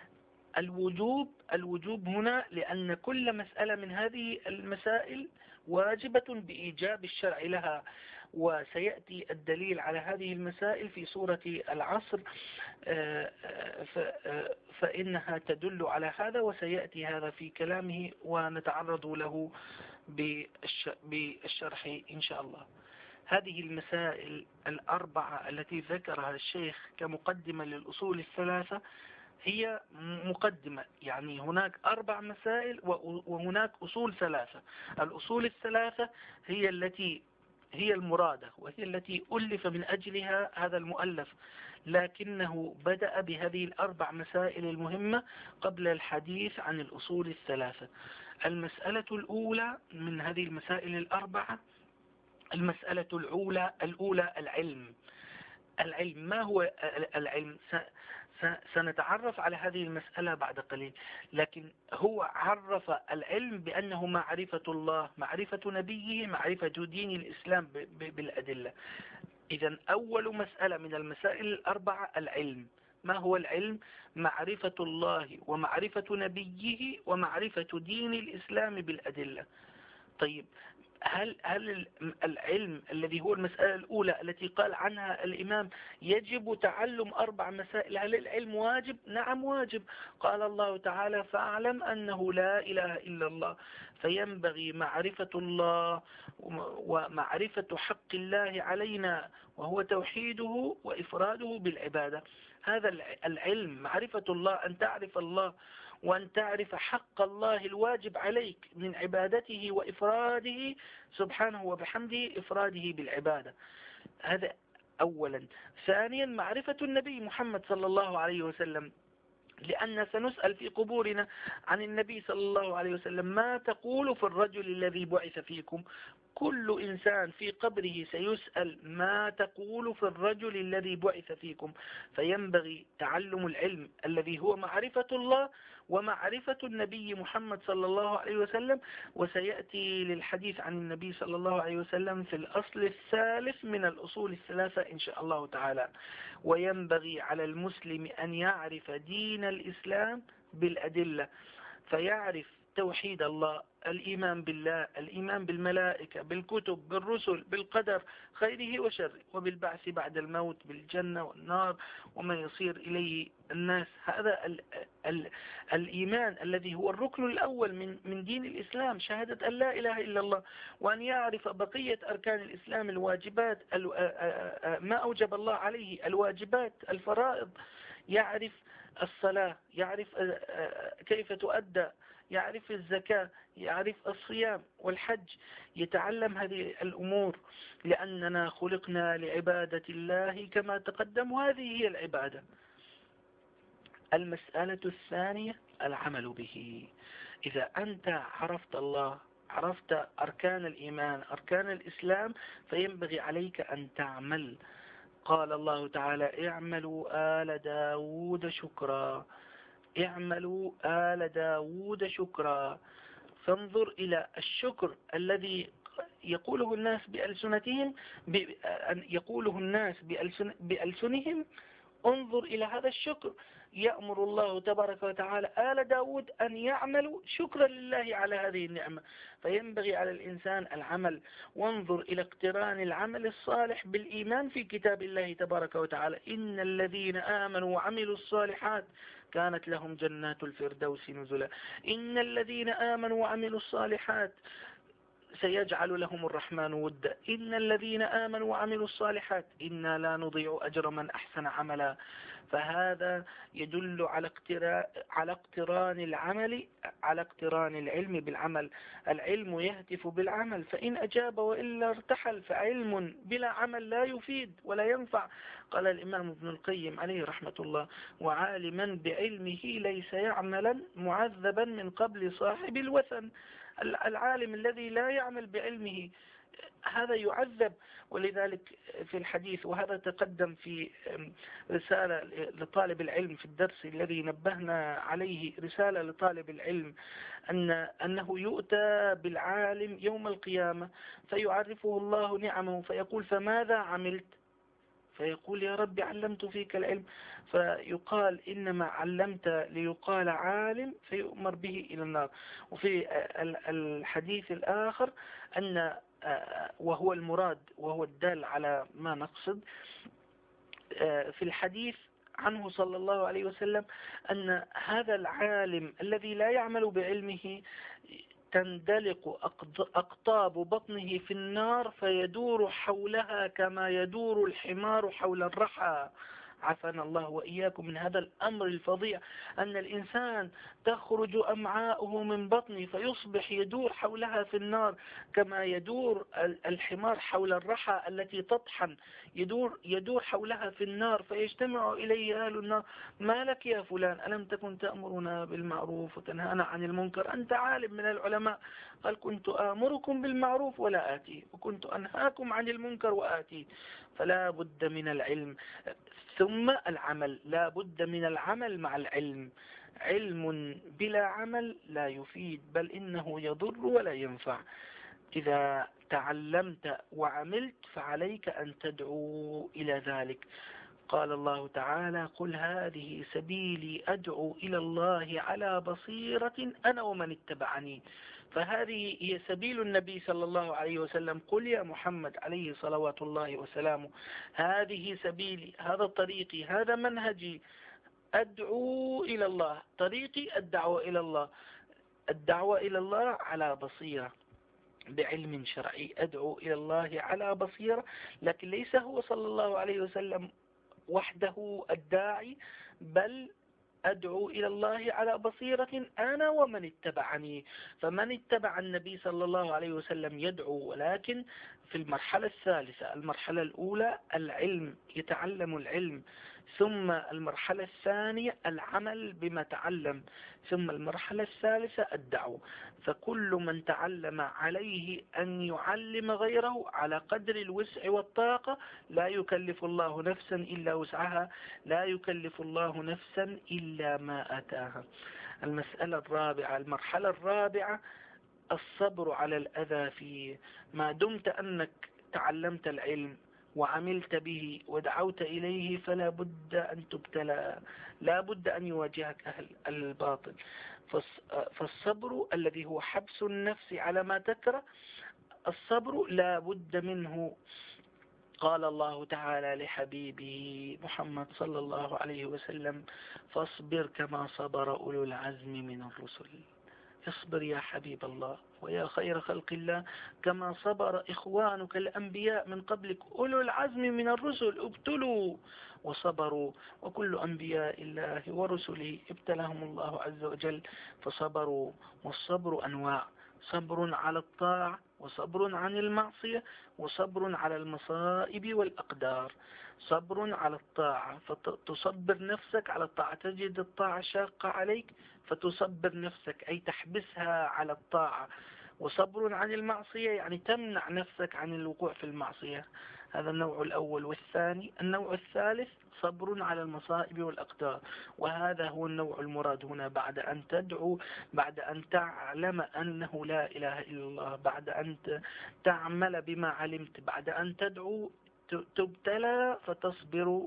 Speaker 1: الوجوب هنا لأن كل مسألة من هذه المسائل واجبة بإيجاب الشرع لها، وسيأتي الدليل على هذه المسائل في سورة العصر، فإنها تدل على هذا، وسيأتي هذا في كلامه ونتعرض له بالشرح إن شاء الله. هذه المسائل 4 التي ذكرها الشيخ كمقدمة للأصول الثلاثة هي مقدمة، يعني هناك 4 مسائل وهناك أصول 3. الأصول الثلاثة هي المرادة، وهي التي ألف من أجلها هذا المؤلف، لكنه بدأ بهذه 4 مسائل المهمة قبل الحديث عن الأصول الثلاثة. المسألة الأولى من هذه المسائل 4، المسألة الأولى العلم. ما هو العلم؟ سنتعرف على هذه المسألة بعد قليل، لكن هو عرف العلم بأنه معرفة الله، معرفة نبيه، معرفة دين الإسلام بالأدلة. إذن أول مسألة من المسائل 4 العلم. ما هو العلم؟ معرفة الله ومعرفة نبيه ومعرفة دين الإسلام بالأدلة. طيب، هل العلم الذي هو المسألة الأولى التي قال عنها الإمام يجب تعلم 4 مسائل، هل العلم واجب؟ نعم واجب. قال الله تعالى: فاعلم أنه لا إله إلا الله. فينبغي معرفة الله ومعرفة حق الله علينا، وهو توحيده وإفراده بالعبادة. هذا العلم، معرفة الله، أن تعرف الله وأن تعرف حق الله الواجب عليك من عبادته وإفراده سبحانه وبحمده، إفراده بالعبادة. هذا أولا. ثانيا، معرفة النبي محمد صلى الله عليه وسلم، لأن سنسأل في قبورنا عن النبي صلى الله عليه وسلم: ما تقول في الرجل الذي بعث فيكم؟ كل إنسان في قبره سيسأل: ما تقول في الرجل الذي بعث فيكم؟ فينبغي تعلم العلم الذي هو معرفة الله ومعرفة النبي محمد صلى الله عليه وسلم. وسيأتي للحديث عن النبي صلى الله عليه وسلم في الأصل الثالث من الأصول الثلاثة إن شاء الله تعالى. وينبغي على المسلم أن يعرف دين الإسلام بالأدلة، فيعرف توحيد الله، الإيمان بالله، الإيمان بالملائكة، بالكتب، بالرسل، بالقدر خيره وشره، وبالبعث بعد الموت، بالجنة والنار وما يصير إليه الناس. هذا الإيمان الذي هو الركن الأول من دين الإسلام، شهادة أن لا إله إلا الله. وأن يعرف بقية أركان الإسلام، الواجبات، ما أوجب الله عليه، الواجبات، الفرائض. يعرف الصلاة، يعرف كيف تؤدى، يعرف الزكاة، يعرف الصيام والحج، يتعلم هذه الأمور، لأننا خلقنا لعبادة الله كما تقدم، وهذه هي العبادة. المسألة الثانية العمل به. إذا أنت عرفت الله، عرفت أركان الإيمان، أركان الإسلام، فينبغي عليك أن تعمل. قال الله تعالى: اعملوا آل داود شكرا، اعملوا آل داود شكرا. فانظر إلى الشكر الذي يقوله الناس بألسنتهم، يقوله الناس بألسنهم. انظر إلى هذا الشكر. يأمر الله تبارك وتعالى آل داود أن يعملوا شكرا لله على هذه النعمة، فينبغي على الإنسان العمل. وانظر إلى اقتران العمل الصالح بالإيمان في كتاب الله تبارك وتعالى: إن الذين آمنوا وعملوا الصالحات كانت لهم جنات الفردوس نزلا. إن الذين آمنوا وعملوا الصالحات سيجعل لهم الرحمن ودا. إن الذين آمنوا وعملوا الصالحات إنا لا نضيع أجر من أحسن عملا. فهذا يدل على اقتران العمل، على اقتران العلم بالعمل. العلم يهتف بالعمل، فإن أجاب وإلا ارتحل، فعلم بلا عمل لا يفيد ولا ينفع. قال الإمام ابن القيم عليه رحمة الله: وعالما بعلمه ليس يعملا معذبا من قبل صاحب الوثن. العالم الذي لا يعمل بعلمه هذا يعذب. ولذلك في الحديث، وهذا تقدم في رسالة لطالب العلم في الدرس الذي نبهنا عليه، رسالة لطالب العلم أنه يؤتى بالعالم يوم القيامة فيعرفه الله نعمه، فيقول: فماذا عملت؟ فيقول: يا رب علمت فيك العلم. فيقال: إنما علمت ليقال عالم فيؤمر به إلى النار. وفي الحديث الآخر أن وهو المراد وهو الدال على ما نقصد، في الحديث عنه صلى الله عليه وسلم أن هذا العالم الذي لا يعمل بعلمه تندلق أقطاب بطنه في النار فيدور حولها كما يدور الحمار حول الرحى. عافانا الله وإياكم من هذا الأمر الفظيع، أن الإنسان تخرج أمعاؤه من بطنه فيصبح يدور حولها في النار كما يدور الحمار حول الرحى التي تطحن، يدور حولها في النار. فيجتمع إليه أهل النار: ما لك يا فلان؟ ألم تكن تأمرنا بالمعروف وتنهانا عن المنكر؟ أنت عالم من العلماء. قال: كنت آمركم بالمعروف ولا آتي، وكنت أنهاكم عن المنكر وآتي. فلا بد من العلم ثم العمل، لا بد من العمل مع العلم. علم بلا عمل لا يفيد، بل إنه يضر ولا ينفع. إذا تعلمت وعملت فعليك أن تدعو إلى ذلك. قال الله تعالى: قل هذه سبيلي أدعو إلى الله على بصيرة أنا ومن اتبعني. فهذه هي سبيل النبي صلى الله عليه وسلم. قل يا محمد عليه صلوات الله وسلامه: هذه سبيلي، هذا طريقي، هذا منهجي، أدعو إلى الله. طريقي الدعوة إلى الله، الدعوة إلى الله على بصيرة، بعلم شرعي. أدعو إلى الله على بصيرة، لكن ليس هو صلى الله عليه وسلم وحده الداعي، بل أدعو إلى الله على بصيرة أنا ومن اتبعني. فمن اتبع النبي صلى الله عليه وسلم يدعو، ولكن في المرحلة الثالثة. المرحلة الأولى العلم، يتعلم العلم، ثم المرحلة الثانية العمل بما تعلم، ثم المرحلة الثالثة الدعوة. فكل من تعلم عليه أن يعلم غيره على قدر الوسع والطاقة. لا يكلف الله نفسا إلا وسعها، لا يكلف الله نفسا إلا ما آتاها. المسألة الرابعة، المرحلة الرابعة الصبر على الأذى فيه. ما دمت أنك تعلمت العلم وعملت به ودعوت إليه فلا بد أن تبتلى، لا بد أن يواجهك أهل الباطل. فالصبر الذي هو حبس النفس على ما تكره، الصبر لا بد منه. قال الله تعالى لحبيبه محمد صلى الله عليه وسلم: فاصبر كما صبر أولو العزم من الرسل. اصبر يا حبيب الله ويا خير خلق الله كما صبر إخوانك الأنبياء من قبلك أولو العزم من الرسل، ابتلوا وصبروا، وكل أنبياء الله ورسله ابتلهم الله عز وجل فصبروا. والصبر أنواع: صبر على الطاعة، وصبر عن المعصية، وصبر على المصائب والأقدار. صبر على الطاعة فتصبر نفسك على الطاعة، تجد الطاعة شاقة عليك فتصبر نفسك أي تحبسها على الطاعة. وصبر عن المعصية يعني تمنع نفسك عن الوقوع في المعصية. هذا النوع الأول. والثاني النوع الثالث صبر على المصائب والأقدار، وهذا هو النوع المراد هنا. بعد أن تدعو، بعد أن تعلم أنه لا إله إلا الله، بعد أن تعمل بما علمت، بعد أن تدعو تبتلى فتصبر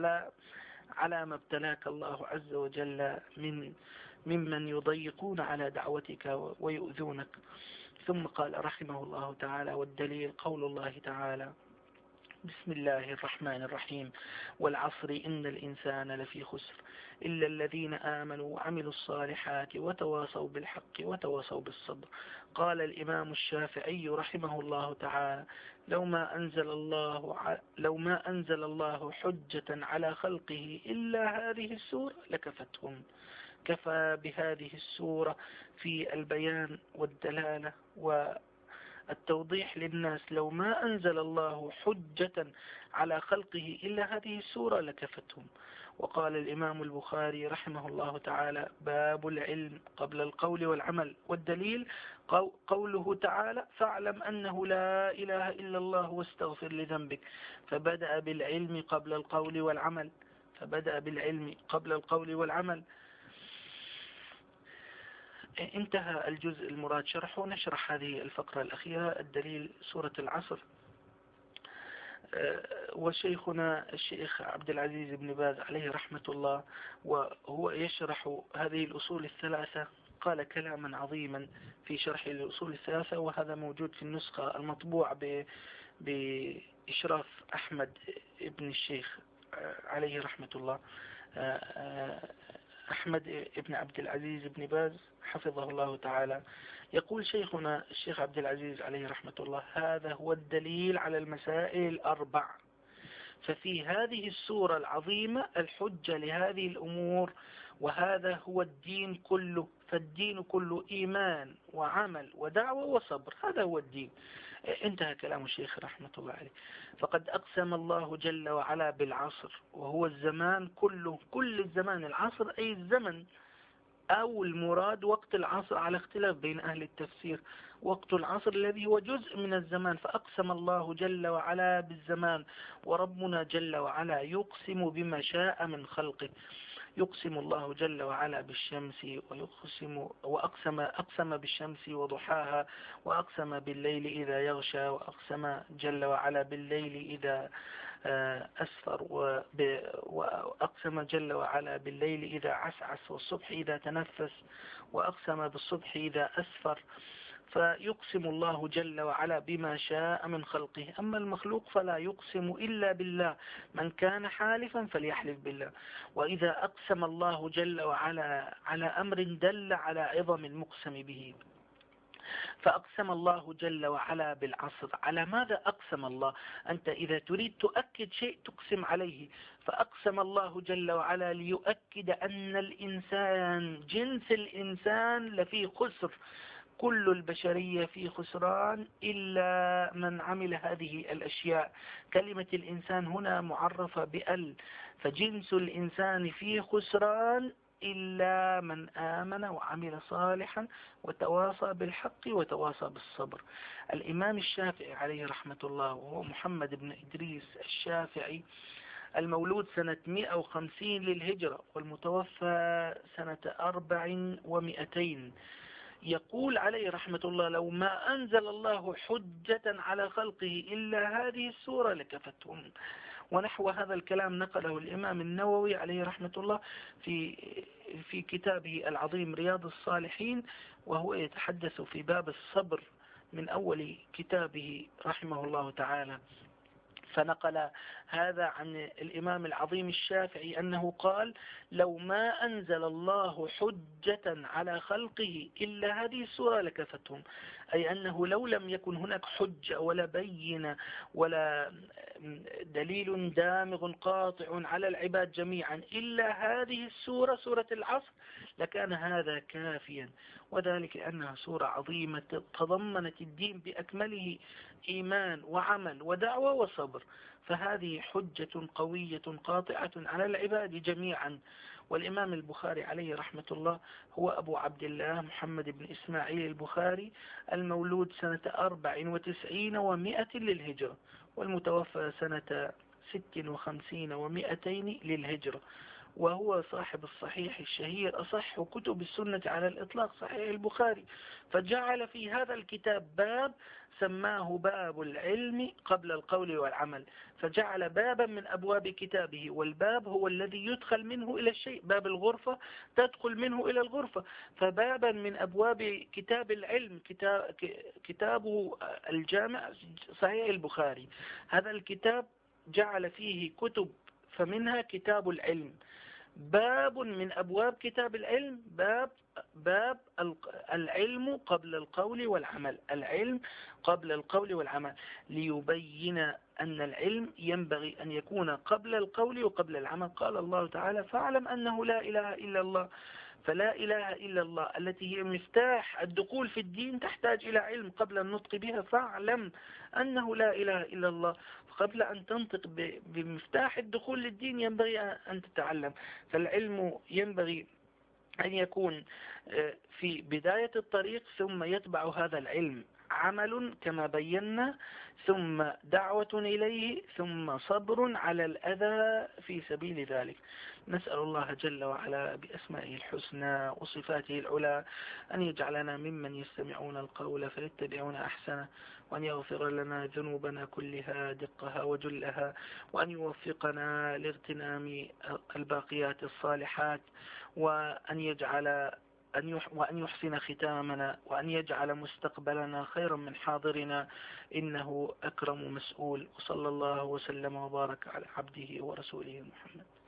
Speaker 1: على ما ابتلاك الله عز وجل ممن يضيقون على دعوتك ويؤذونك. ثم قال رحمه الله تعالى: والدليل قول الله تعالى: بسم الله الرحمن الرحيم: والعصر إن الإنسان لفي خسر إلا الذين آمنوا وعملوا الصالحات وتواصوا بالحق وتواصوا بالصبر. قال الإمام الشافعي رحمه الله تعالى: لو ما أنزل الله حجة على خلقه إلا هذه السورة لكفتهم. كفى بهذه السورة في البيان والدلالة والتوضيح للناس. لو ما أنزل الله حجة على خلقه إلا هذه السورة لكفتهم. وقال الإمام البخاري رحمه الله تعالى: باب العلم قبل القول والعمل. والدليل قوله تعالى: فاعلم أنه لا إله إلا الله واستغفر لذنبك. فبدأ بالعلم قبل القول والعمل، فبدأ بالعلم قبل القول والعمل. انتهى الجزء المراد شرحه. نشرح هذه الفقرة الأخيرة: الدليل سورة العصر. وشيخنا الشيخ عبد العزيز بن باز عليه رحمة الله وهو يشرح هذه الأصول الثلاثة قال كلاما عظيما في شرح الأصول الثلاثة، وهذا موجود في النسخة المطبوعة بإشراف أحمد ابن الشيخ عليه رحمة الله، أحمد ابن عبد العزيز بن باز حفظه الله تعالى. يقول شيخنا الشيخ عبد العزيز عليه رحمة الله: هذا هو الدليل على المسائل الأربع. ففي هذه السورة العظيمة الحجة لهذه الأمور، وهذا هو الدين كله. فالدين كله إيمان وعمل ودعوة وصبر، هذا هو الدين. انتهى كلام الشيخ رحمة الله عليه. فقد أقسم الله جل وعلا بالعصر، وهو الزمان كله، كل الزمان. العصر أي الزمن، أو المراد وقت العصر على اختلاف بين أهل التفسير. وقت العصر الذي هو جزء من الزمان. فأقسم الله جل وعلا بالزمان. وربنا جل وعلا يقسم بما شاء من خلقه. يقسم الله جل وعلا بالشمس، أقسم بالشمس وضحاها، وأقسم بالليل إذا يغشى، وأقسم جل وعلا بالليل إذا أسفر، وأقسم جل وعلا بالليل إذا عسعس، والصبح إذا تنفس، وأقسم بالصبح إذا أسفر. فيقسم الله جل وعلا بما شاء من خلقه. أما المخلوق فلا يقسم إلا بالله. من كان حالفا فليحلف بالله. وإذا أقسم الله جل وعلا على أمر دل على عظم المقسم به. فأقسم الله جل وعلا بالعصر. على ماذا أقسم الله؟ أنت إذا تريد تؤكد شيء تقسم عليه. فأقسم الله جل وعلا ليؤكد أن الإنسان، جنس الإنسان، لفي خسر. كل البشرية في خسران إلا من عمل هذه الأشياء. كلمة الإنسان هنا معرفة بأل، فجنس الإنسان في خسران إلا من آمن وعمل صالحا وتواصى بالحق وتواصى بالصبر. الإمام الشافعي عليه رحمة الله، وهو محمد بن إدريس الشافعي، المولود سنة 150 للهجرة والمتوفى سنة 400، يقول عليه رحمة الله: لو ما أنزل الله حجة على خلقه إلا هذه السورة لكفتهم. ونحو هذا الكلام نقله الإمام النووي عليه رحمة الله في كتابه العظيم رياض الصالحين، وهو يتحدث في باب الصبر من أول كتابه رحمه الله تعالى. فنقل هذا عن الإمام العظيم الشافعي أنه قال: لو ما أنزل الله حجة على خلقه إلا هذه السورة لكفتهم، أي أنه لو لم يكن هناك حجة ولا بينة ولا دليل دامغ قاطع على العباد جميعا إلا هذه السورة، سورة العصر، لكان هذا كافيا. وذلك أنها سورة عظيمة تضمنت الدين بأكمله، إيمان وعمل ودعوة وصبر، فهذه حجة قوية قاطعة على العباد جميعا. والإمام البخاري عليه رحمة الله هو أبو عبد الله محمد بن إسماعيل البخاري، المولود سنة 94 و100 للهجرة والمتوفى سنة 56 و200 للهجرة، وهو صاحب الصحيح الشهير، أصح كتب السنة على الإطلاق صحيح البخاري. فجعل في هذا الكتاب باب سماه باب العلم قبل القول والعمل، فجعل بابا من أبواب كتابه، والباب هو الذي يدخل منه إلى الشيء، باب الغرفة تدخل منه إلى الغرفة، فبابا من أبواب كتاب العلم كتابه الجامع صحيح البخاري. هذا الكتاب جعل فيه كتب، فمنها كتاب العلم. باب من أبواب كتاب العلم باب العلم قبل القول والعمل، العلم قبل القول والعمل، ليبين أن العلم ينبغي أن يكون قبل القول وقبل العمل. قال الله تعالى: فاعلم أنه لا إله إلا الله. فلا إله إلا الله التي هي مفتاح الدخول في الدين تحتاج إلى علم قبل النطق بها. فاعلم أنه لا إله إلا الله، قبل أن تنطق بمفتاح الدخول للدين ينبغي أن تتعلم. فالعلم ينبغي أن يكون في بداية الطريق، ثم يتبع هذا العلم عمل كما بينا، ثم دعوة إليه، ثم صبر على الأذى في سبيل ذلك. نسأل الله جل وعلا بأسمائه الحسنى وصفاته العلى أن يجعلنا ممن يستمعون القول فيتبعون أحسنه، وأن يغفر لنا ذنوبنا كلها دقها وجلها، وأن يوفقنا لاغتنام الباقيات الصالحات، وأن يحسن ختامنا، وأن يجعل مستقبلنا خيرا من حاضرنا، إنه أكرم مسؤول. وصلى الله وسلم وبارك على عبده ورسوله محمد.